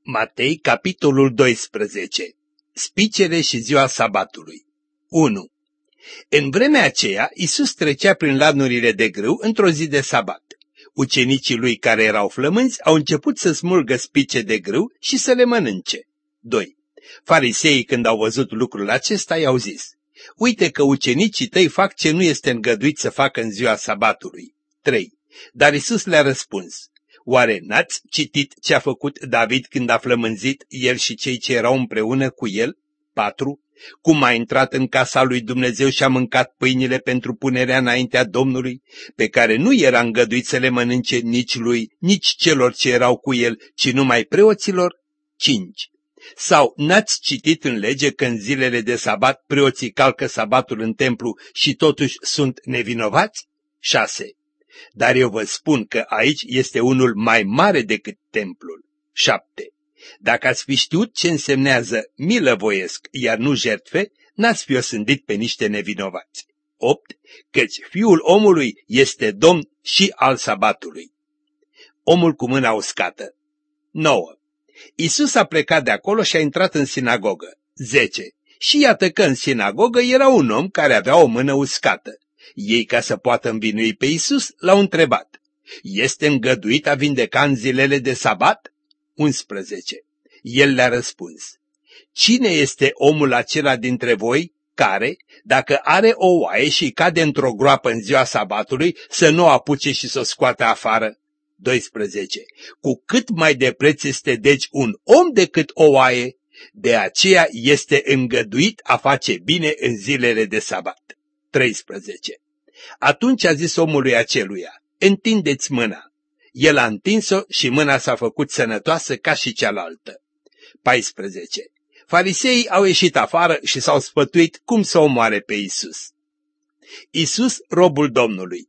Matei, capitolul 12. Spicere și ziua sabatului. 1. În vremea aceea, Iisus trecea prin lanurile de grâu într-o zi de sabat. Ucenicii lui care erau flămânzi au început să smulgă spice de grâu și să le mănânce. 2. Fariseii, când au văzut lucrul acesta, i-au zis: uite că ucenicii tăi fac ce nu este îngăduit să facă în ziua sabatului. 3. Dar Iisus le-a răspuns: oare n-ați citit ce a făcut David când a flămânzit el și cei ce erau împreună cu el? 4. Cum a intrat în casa lui Dumnezeu și a mâncat pâinile pentru punerea înaintea Domnului, pe care nu era îngăduit să le mănânce nici lui, nici celor ce erau cu el, ci numai preoților? 5. Sau n-ați citit în lege că în zilele de sabat preoții calcă sabatul în templu și totuși sunt nevinovați? 6. Dar eu vă spun că aici este unul mai mare decât templul. 7. Dacă ați fi știut ce însemnează milă voiesc, iar nu jertfe, n-ați fi osândit pe niște nevinovați. 8. Căci Fiul omului este Domn și al sabatului. Omul cu mâna uscată. 9. Iisus a plecat de acolo și a intrat în sinagogă. 10. Și iată că în sinagogă era un om care avea o mână uscată. Ei, ca să poată învinui pe Iisus, l-au întrebat: este îngăduit a vindeca în zilele de sabat? 11. El le-a răspuns: cine este omul acela dintre voi care, dacă are o oaie și cade într-o groapă în ziua sabatului, să nu o apuce și să o scoată afară? 12. Cu cât mai de preț este deci un om decât o oaie, de aceea este îngăduit a face bine în zilele de sabat. 13. Atunci a zis omului aceluia: întindeți mâna. El a întins-o și mâna s-a făcut sănătoasă ca și cealaltă. 14. Fariseii au ieșit afară și s-au sfătuit cum să omoare pe Iisus. Iisus, robul Domnului.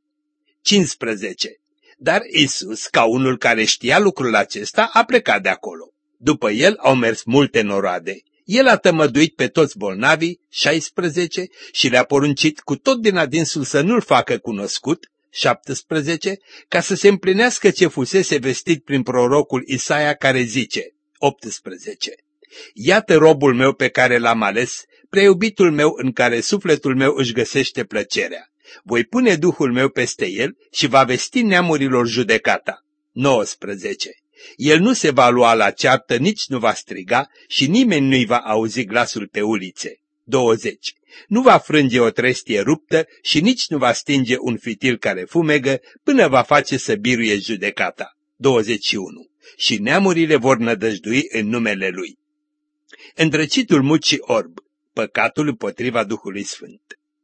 15. Dar Iisus, ca unul care știa lucrul acesta, a plecat de acolo. După el au mers multe noroade. El a tămăduit pe toți bolnavii, 16, și le-a poruncit cu tot din adinsul să nu-l facă cunoscut, 17, ca să se împlinească ce fusese vestit prin prorocul Isaia, care zice, 18. Iată robul meu pe care l-am ales, preiubitul meu în care sufletul meu își găsește plăcerea. Voi pune Duhul meu peste el și va vesti neamurilor judecata. 19. El nu se va lua la ceartă, nici nu va striga și nimeni nu-i va auzi glasul pe ulițe. 20. Nu va frânge o trestie ruptă și nici nu va stinge un fitil care fumegă până va face să biruie judecata. 21. Și neamurile vor nădăjdui în numele lui. Îndrăcitul mut și orb, păcatul împotriva Duhului Sfânt.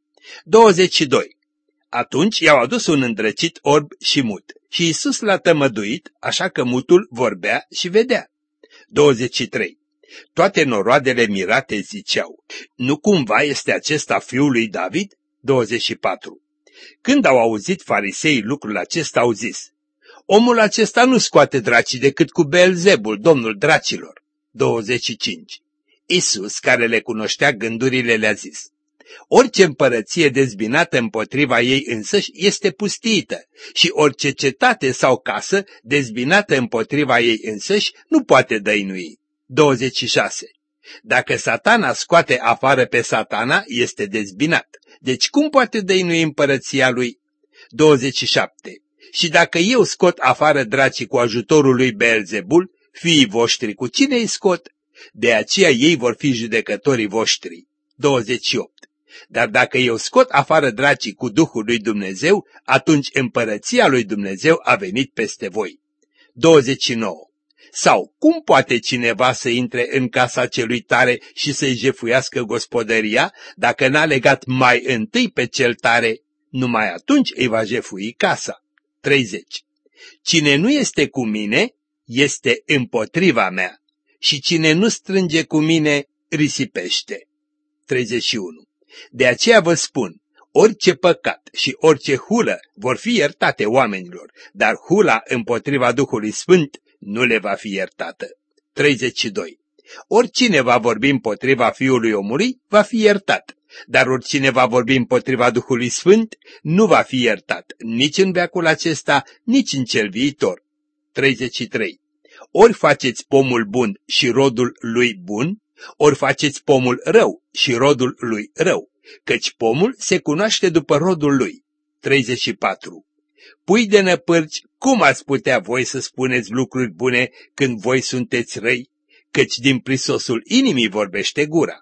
22. Atunci i-au adus un îndrăcit orb și mut și Iisus l-a tămăduit, așa că mutul vorbea și vedea. 23. Toate noroadele mirate ziceau: nu cumva este acesta fiul lui David? 24. Când au auzit fariseii lucrul acesta, au zis: omul acesta nu scoate dracii decât cu Beelzebul, domnul dracilor. 25. Iisus, care le cunoștea gândurile, le-a zis: orice împărăție dezbinată împotriva ei însăși este pustiită și orice cetate sau casă dezbinată împotriva ei însăși nu poate dăinui. 26. Dacă Satana scoate afară pe Satana, este dezbinat. Deci cum poate dăinui împărăția lui? 27. Și dacă eu scot afară dracii cu ajutorul lui Beelzebul, fiii voștri cu cine îi scot? De aceea ei vor fi judecătorii voștri. 28. Dar dacă eu scot afară dracii cu Duhul lui Dumnezeu, atunci împărăția lui Dumnezeu a venit peste voi. 29. Sau cum poate cineva să intre în casa celui tare și să-i jefuiască gospodăria, dacă n-a legat mai întâi pe cel tare? Numai atunci îi va jefui casa. 30. Cine nu este cu mine, este împotriva mea, și cine nu strânge cu mine, risipește. 31. De aceea vă spun, orice păcat și orice hulă vor fi iertate oamenilor, dar hula împotriva Duhului Sfânt nu le va fi iertată. 32. Oricine va vorbi împotriva Fiului omului va fi iertat, dar oricine va vorbi împotriva Duhului Sfânt nu va fi iertat, nici în veacul acesta, nici în cel viitor. 33. ori faceți pomul bun și rodul lui bun, ori faceți pomul rău și rodul lui rău, căci pomul se cunoaște după rodul lui. 34. Pui de năpârci, cum ați putea voi să spuneți lucruri bune când voi sunteți răi? Căci din prisosul inimii vorbește gura.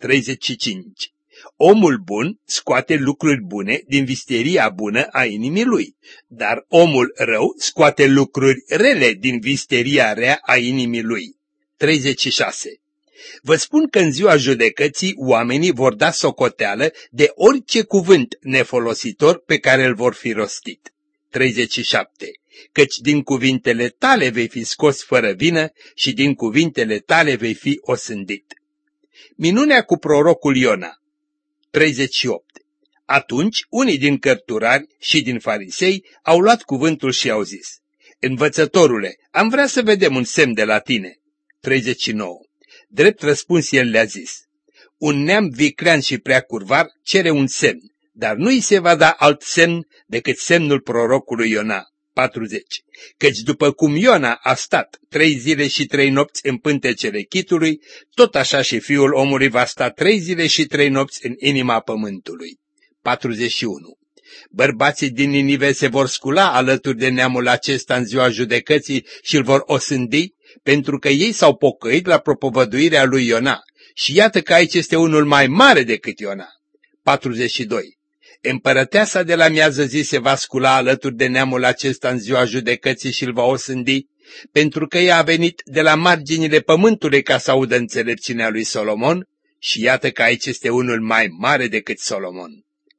35. Omul bun scoate lucruri bune din visteria bună a inimii lui, dar omul rău scoate lucruri rele din visteria rea a inimii lui. 36. Vă spun că în ziua judecății oamenii vor da socoteală de orice cuvânt nefolositor pe care îl vor fi rostit. 37. Căci din cuvintele tale vei fi scos fără vină și din cuvintele tale vei fi osândit. Minunea cu prorocul Iona. 38. Atunci unii din cărturari și din farisei au luat cuvântul și au zis: Învățătorule, am vrea să vedem un semn de la tine. 39. Drept răspuns el le-a zis: Un neam viclean și prea curvar cere un semn, dar nu îi se va da alt semn decât semnul prorocului Iona. 40. Căci după cum Iona a stat 3 zile și 3 nopți în pântecele chitului, tot așa și Fiul omului va sta 3 zile și 3 nopți în inima pământului. 41. Bărbații din Ninive se vor scula alături de neamul acesta în ziua judecății și îl vor osândi, pentru că ei s-au pocăit la propovăduirea lui Iona. Și iată că aici este unul mai mare decât Iona. 42. Împărăteasa de la miază zi se va scula alături de neamul acesta în ziua judecății și îl va osândi, pentru că ea a venit de la marginile pământului ca să audă înțelepciunea lui Solomon, și iată că aici este unul mai mare decât Solomon.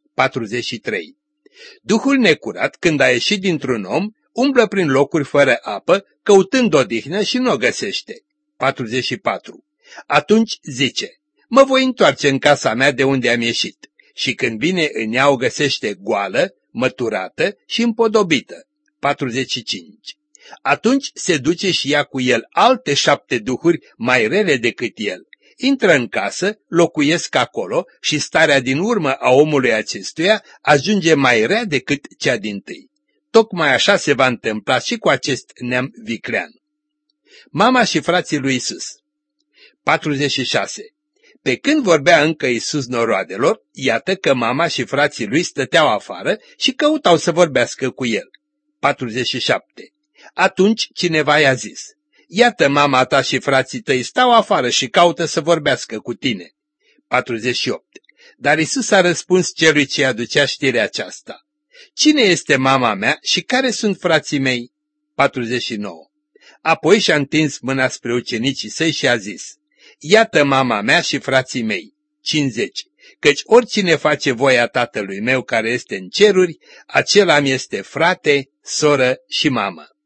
43. Duhul necurat, când a ieșit dintr-un om, umblă prin locuri fără apă, căutând odihnă și nu o găsește. 44. Atunci zice: Mă voi întoarce în casa mea de unde am ieșit. Și când vine în ea o găsește goală, măturată și împodobită. 45. Atunci se duce și ia cu el alte 7 duhuri mai rele decât el. Intră în casă, locuiesc acolo și starea din urmă a omului acestuia ajunge mai rea decât cea dintâi. Tocmai așa se va întâmpla și cu acest neam viclean. Mama și frații lui Isus. 46. Pe când vorbea încă Iisus noroadelor, iată că mama și frații lui stăteau afară și căutau să vorbească cu el. 47. Atunci cineva i-a zis: Iată, mama ta și frații tăi stau afară și caută să vorbească cu tine. 48. Dar Iisus a răspuns celui ce aducea știrea aceasta: Cine este mama mea și care sunt frații mei? 49. Apoi și-a întins mâna spre ucenicii săi și a zis: Iată mama mea și frații mei. 50. Căci oricine face voia Tatălui meu care este în ceruri, acela mi este frate, soră și mamă.